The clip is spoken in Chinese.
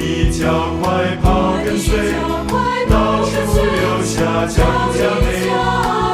你脚快跑跟随，到处留下脚家美。